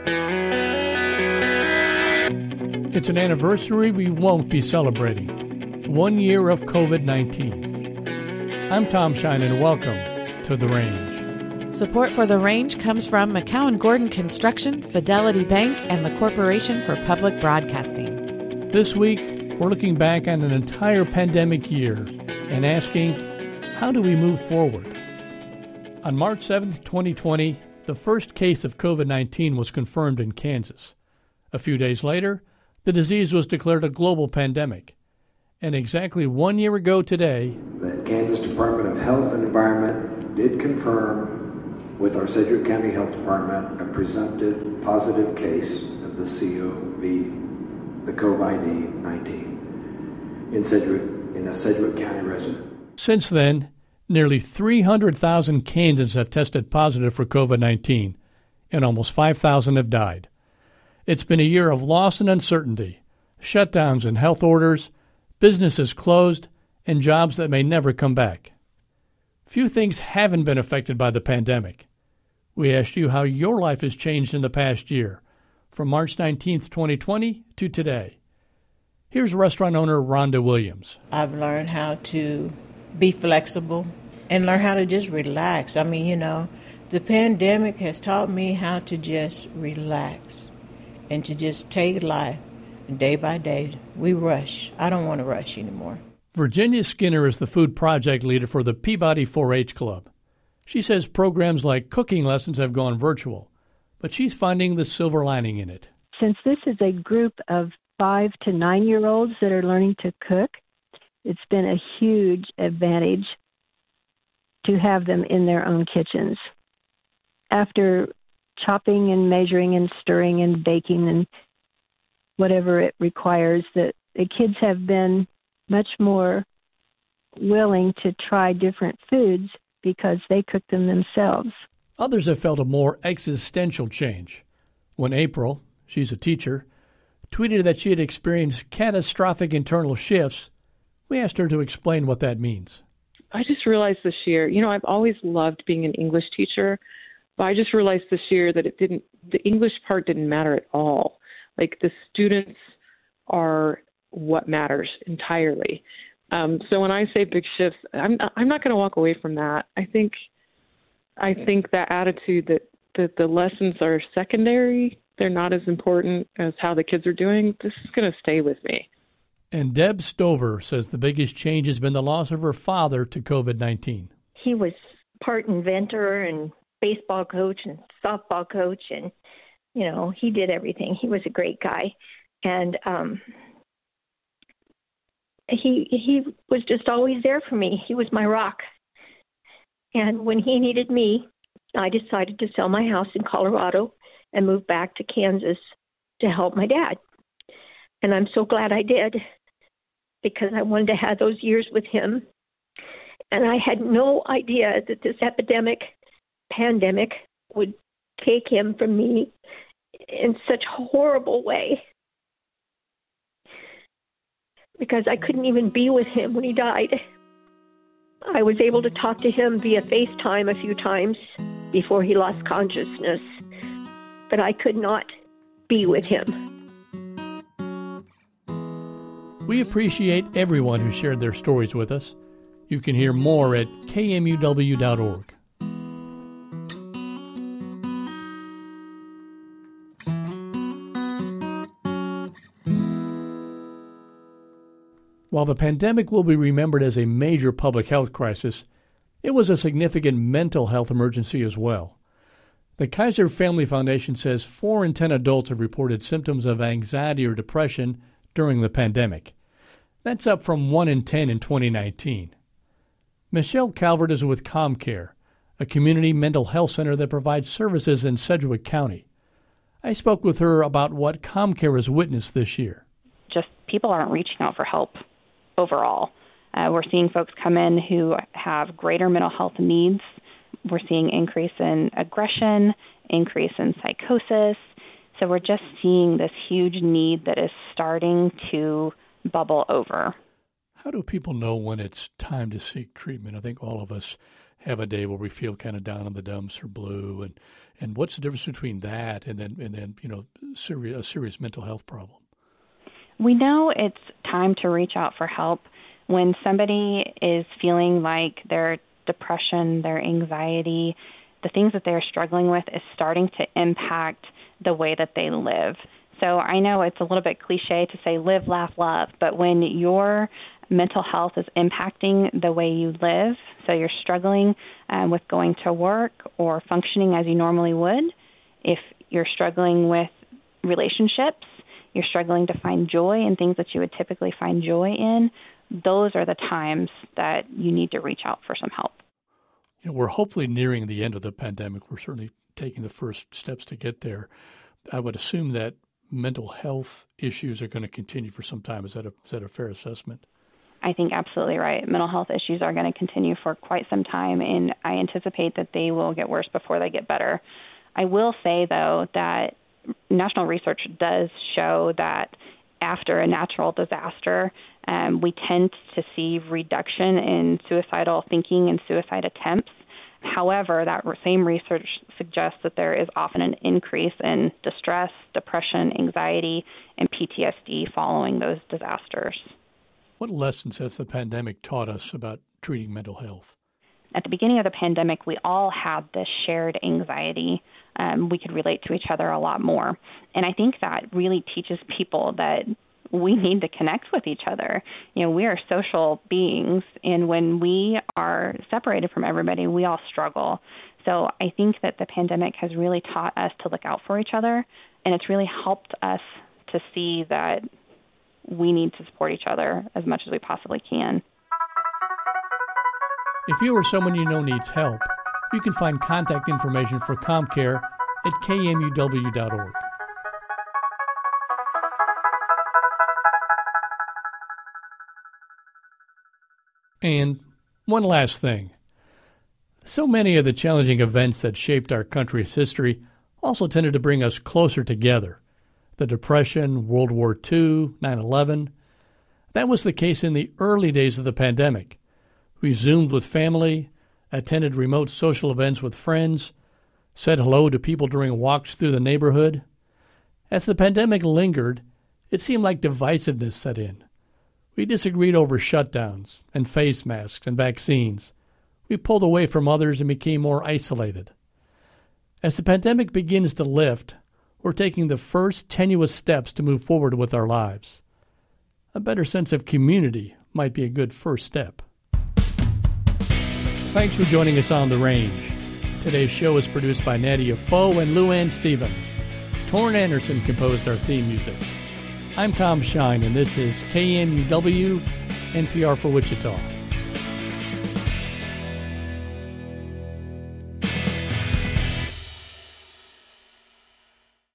It's an anniversary we won't be celebrating. 1 year of COVID-19. I'm Tom Shine and welcome to The Range. Support for The Range comes from McCowan Gordon Construction, Fidelity Bank, and the Corporation for Public Broadcasting. This week, we're looking back on an entire pandemic year and asking, how do we move forward? On March 7th, 2020, the first case of COVID-19 was confirmed in Kansas. A few days later, the disease was declared a global pandemic. And exactly 1 year ago today, the Kansas Department of Health and Environment did confirm with our Sedgwick County Health Department a presumptive positive case of the COVID-19 in a Sedgwick County resident. Since then, nearly 300,000 Kansans have tested positive for COVID-19, and almost 5,000 have died. It's been a year of loss and uncertainty, shutdowns and health orders, businesses closed, and jobs that may never come back. Few things haven't been affected by the pandemic. We asked you how your life has changed in the past year, from March 19th, 2020 to today. Here's restaurant owner Rhonda Williams. I've learned how to be flexible and learn how to just relax. The pandemic has taught me how to just relax and to just take life day by day. We rush. I don't want to rush anymore. Virginia Skinner is the food project leader for the Peabody 4-H Club. She says programs like cooking lessons have gone virtual, but she's finding the silver lining in it. Since this is a group of 5 to 9-year-olds that are learning to cook, it's been a huge advantage to have them in their own kitchens. After chopping and measuring and stirring and baking and whatever it requires, that the kids have been much more willing to try different foods because they cook them themselves. Others have felt a more existential change. When April, she's a teacher, tweeted that she had experienced catastrophic internal shifts, we asked her to explain what that means. I just realized this year, I've always loved being an English teacher, but I just realized this year that the English part didn't matter at all. Like, the students are what matters entirely. So when I say big shifts, I'm not going to walk away from that. I think that attitude that the lessons are secondary, they're not as important as how the kids are doing, this is going to stay with me. And Deb Stover says the biggest change has been the loss of her father to COVID-19. He was part inventor and baseball coach and softball coach, and he did everything. He was a great guy, and he was just always there for me. He was my rock. And when he needed me, I decided to sell my house in Colorado and move back to Kansas to help my dad. And I'm so glad I did, because I wanted to have those years with him. And I had no idea that this pandemic would take him from me in such a horrible way, because I couldn't even be with him when he died. I was able to talk to him via FaceTime a few times before he lost consciousness, but I could not be with him. We appreciate everyone who shared their stories with us. You can hear more at kmuw.org. While the pandemic will be remembered as a major public health crisis, it was a significant mental health emergency as well. The Kaiser Family Foundation says 4 in 10 adults have reported symptoms of anxiety or depression during the pandemic. That's up from 1 in 10 in 2019. Michelle Calvert is with ComCare, a community mental health center that provides services in Sedgwick County. I spoke with her about what ComCare has witnessed this year. Just people aren't reaching out for help overall. We're seeing folks come in who have greater mental health needs. We're seeing increase in aggression, increase in psychosis. So we're just seeing this huge need that is starting to bubble over. How do people know when it's time to seek treatment? I think all of us have a day where we feel kind of down in the dumps or blue, and what's the difference between that and then a serious mental health problem? We know it's time to reach out for help when somebody is feeling like their depression, their anxiety, the things that they're struggling with is starting to impact the way that they live. So I know it's a little bit cliche to say live, laugh, love, but when your mental health is impacting the way you live, so you're struggling with going to work or functioning as you normally would, if you're struggling with relationships, you're struggling to find joy in things that you would typically find joy in, those are the times that you need to reach out for some help. We're hopefully nearing the end of the pandemic. We're certainly taking the first steps to get there. I would assume that mental health issues are going to continue for some time. Is that a fair assessment? I think absolutely right. Mental health issues are going to continue for quite some time, and I anticipate that they will get worse before they get better. I will say, though, that national research does show that after a natural disaster, we tend to see reduction in suicidal thinking and suicide attempts. However, that same research suggests that there is often an increase in distress, depression, anxiety, and PTSD following those disasters. What lessons has the pandemic taught us about treating mental health? At the beginning of the pandemic, we all had this shared anxiety. We could relate to each other a lot more. And I think that really teaches people that we need to connect with each other. We are social beings, and when we are separated from everybody, we all struggle. So I think that the pandemic has really taught us to look out for each other, and it's really helped us to see that we need to support each other as much as we possibly can. If you or someone you know needs help, you can find contact information for CommCare at kmuw.org. And one last thing. So many of the challenging events that shaped our country's history also tended to bring us closer together. The Depression, World War II, 9/11. That was the case in the early days of the pandemic. We Zoomed with family, attended remote social events with friends, said hello to people during walks through the neighborhood. As the pandemic lingered, it seemed like divisiveness set in. We disagreed over shutdowns and face masks and vaccines. We pulled away from others and became more isolated. As the pandemic begins to lift, we're taking the first tenuous steps to move forward with our lives. A better sense of community might be a good first step. Thanks for joining us on The Range. Today's show is produced by Nadia Foe and Luann Stevens. Torrin Anderson composed our theme music. I'm Tom Shine, and this is KMUW, NPR for Wichita.